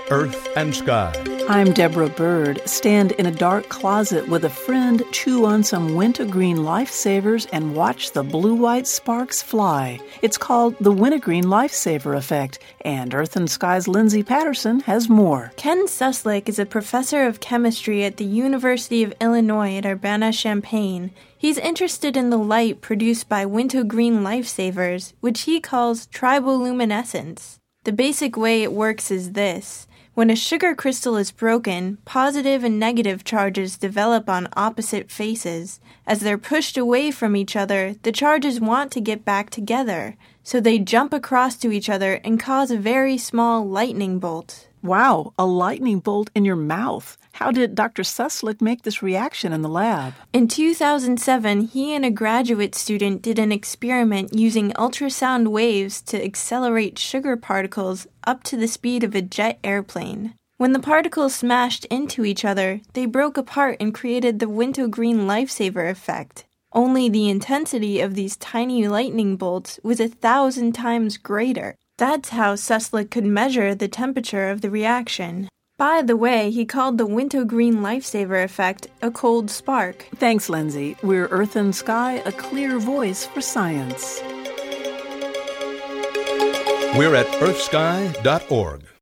Earth and Sky. I'm Deborah Bird. Stand in a dark closet with a friend, chew on some wintergreen lifesavers, and watch the blue-white sparks fly. It's called the wintergreen lifesaver effect, and Earth and Sky's Lindsay Patterson has more. Ken Susslick is a professor of chemistry at the University of Illinois at Urbana-Champaign. He's interested in the light produced by wintergreen lifesavers, which he calls triboluminescence. The basic way it works is this. When a sugar crystal is broken, positive and negative charges develop on opposite faces. As they're pushed away from each other, the charges want to get back together, so they jump across to each other and cause a very small lightning bolt. Wow, a lightning bolt in your mouth. How did Dr. Susslick make this reaction in the lab? In 2007, he and a graduate student did an experiment using ultrasound waves to accelerate sugar particles up to the speed of a jet airplane. When the particles smashed into each other, they broke apart and created the wintergreen lifesaver effect. Only the intensity of these tiny lightning bolts was 1,000 times greater. That's how Susslick could measure the temperature of the reaction. By the way, he called the wintergreen lifesaver effect a cold spark. Thanks, Lindsay. We're Earth and Sky, a clear voice for science. We're at earthsky.org.